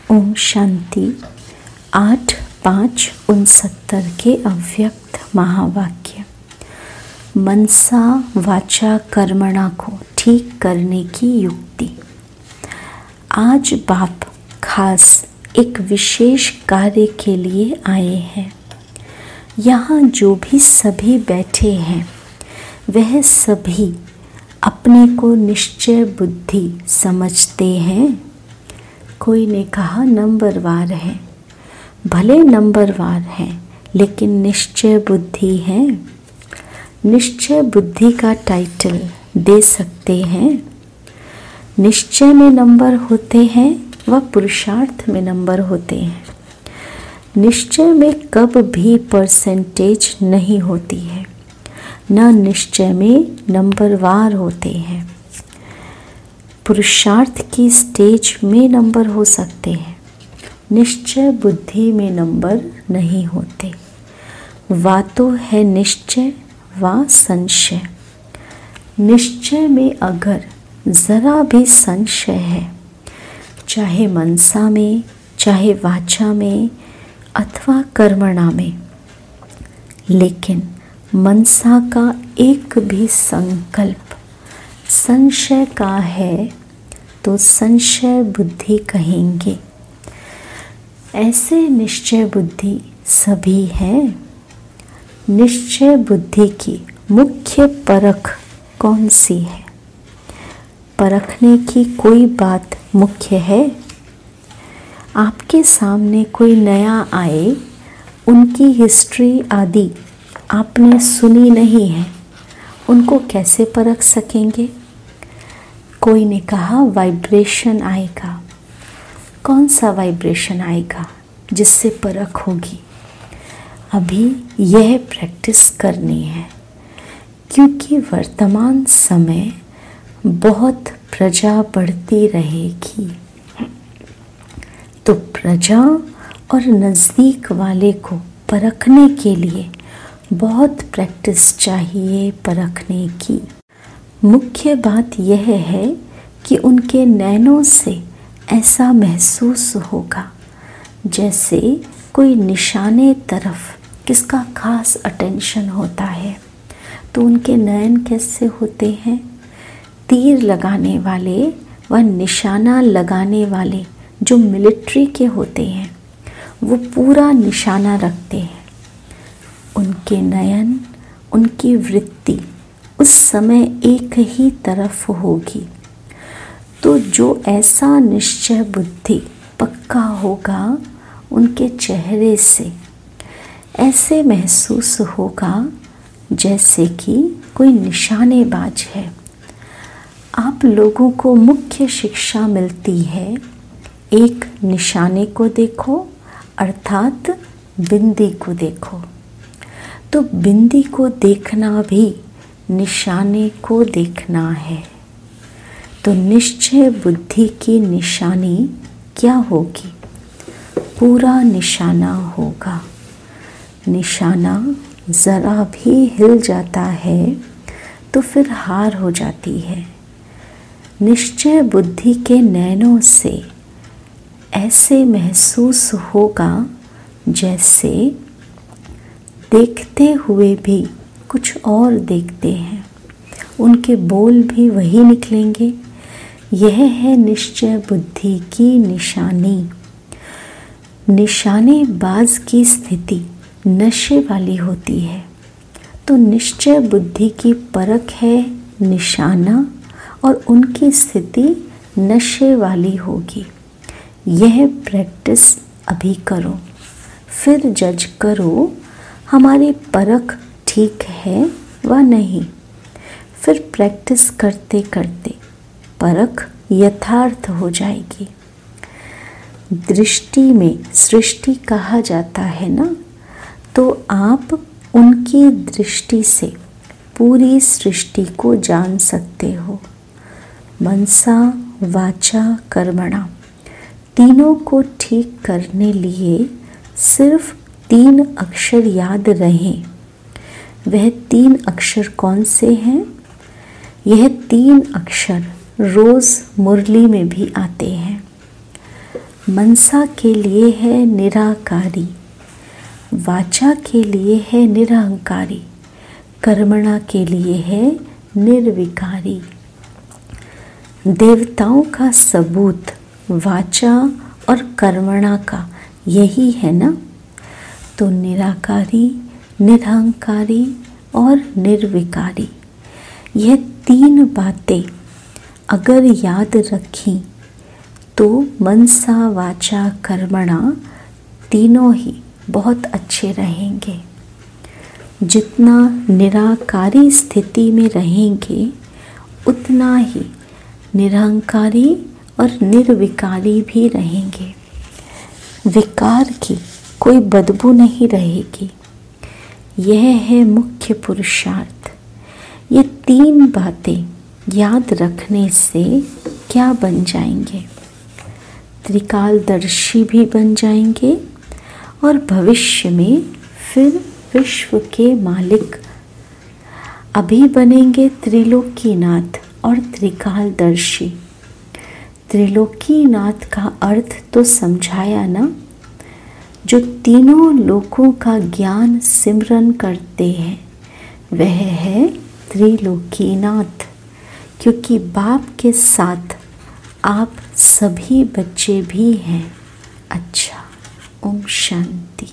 ओम शांति। 8/5/69 के अव्यक्त महावाक्य। मनसा वाचा कर्मणा को ठीक करने की युक्ति। आज बाप खास एक विशेष कार्य के लिए आए हैं। यहाँ जो भी सभी बैठे हैं वह सभी अपने को निश्चय बुद्धि समझते हैं। कोई ने कहा नंबरवार है, भले नंबरवार हैं लेकिन निश्चय बुद्धि है। निश्चय बुद्धि का टाइटल दे सकते हैं। निश्चय में नंबर होते हैं व पुरुषार्थ में नंबर होते हैं। निश्चय में कब भी परसेंटेज नहीं होती है, न निश्चय में नंबरवार होते हैं। पुरुषार्थ की स्टेज में नंबर हो सकते हैं, निश्चय बुद्धि में नंबर नहीं होते। वा तो है निश्चय वा संशय। निश्चय में अगर ज़रा भी संशय है, चाहे मनसा में, चाहे वाचा में अथवा कर्मणा में, लेकिन मनसा का एक भी संकल्प संशय का है तो संशय बुद्धि कहेंगे। ऐसे निश्चय बुद्धि सभी हैं। निश्चय बुद्धि की मुख्य परख कौन सी है? परखने की कोई बात मुख्य है? आपके सामने कोई नया आए, उनकी हिस्ट्री आदि आपने सुनी नहीं है, उनको कैसे परख सकेंगे? कोई ने कहा वाइब्रेशन आएगा। कौन सा वाइब्रेशन आएगा जिससे परख होगी? अभी यह प्रैक्टिस करनी है, क्योंकि वर्तमान समय बहुत प्रजा बढ़ती रहेगी। तो प्रजा और नज़दीक वाले को परखने के लिए बहुत प्रैक्टिस चाहिए। परखने की मुख्य बात यह है कि उनके नैनों से ऐसा महसूस होगा जैसे कोई निशाने तरफ किसका खास अटेंशन होता है। तो उनके नयन कैसे होते हैं? तीर लगाने वाले व निशाना लगाने वाले जो मिलिट्री के होते हैं वो पूरा निशाना रखते हैं। उनके नयन, उनकी वृत्ति उस समय एक ही तरफ होगी। तो जो ऐसा निश्चय बुद्धि पक्का होगा, उनके चेहरे से ऐसे महसूस होगा जैसे कि कोई निशानेबाज है। आप लोगों को मुख्य शिक्षा मिलती है, एक निशाने को देखो अर्थात बिंदी को देखो। तो बिंदी को देखना भी निशाने को देखना है। तो निश्चय बुद्धि की निशानी क्या होगी? पूरा निशाना होगा। निशाना ज़रा भी हिल जाता है तो फिर हार हो जाती है। निश्चय बुद्धि के नैनों से ऐसे महसूस होगा जैसे देखते हुए भी कुछ और देखते हैं, उनके बोल भी वही निकलेंगे। यह है निश्चय बुद्धि की निशानी। निशानेबाज की स्थिति नशे वाली होती है। तो निश्चय बुद्धि की परख है निशाना और उनकी स्थिति नशे वाली होगी। यह प्रैक्टिस अभी करो, फिर जज करो हमारी परख ठीक है व नहीं। फिर प्रैक्टिस करते करते परख यथार्थ हो जाएगी। दृष्टि में सृष्टि कहा जाता है ना, तो आप उनकी दृष्टि से पूरी सृष्टि को जान सकते हो। मनसा वाचा कर्मणा तीनों को ठीक करने लिए सिर्फ 3 अक्षर याद रहें। वह 3 अक्षर कौन से हैं? यह 3 अक्षर रोज़ मुरली में भी आते हैं। मनसा के लिए है निराकारी, वाचा के लिए है निरहंकारी, कर्मणा के लिए है निर्विकारी। देवताओं का सबूत वाचा और कर्मणा का यही है ना। तो निराकारी, निरहंकारी और निर्विकारी, यह 3 बातें अगर याद रखी तो मनसा वाचा कर्मणा तीनों ही बहुत अच्छे रहेंगे। जितना निराकारी स्थिति में रहेंगे उतना ही निरहंकारी और निर्विकारी भी रहेंगे। विकार की कोई बदबू नहीं रहेगी। यह है मुख्य पुरुषार्थ। ये 3 बातें याद रखने से क्या बन जाएंगे? त्रिकालदर्शी भी बन जाएंगे और भविष्य में फिर विश्व के मालिक अभी बनेंगे त्रिलोकीनाथ और त्रिकालदर्शी। त्रिलोकीनाथ का अर्थ तो समझाया ना, जो तीनों लोकों का ज्ञान सिमरन करते हैं वह है त्रिलोकीनाथ, क्योंकि बाप के साथ आप सभी बच्चे भी हैं। अच्छा, ओम शांति।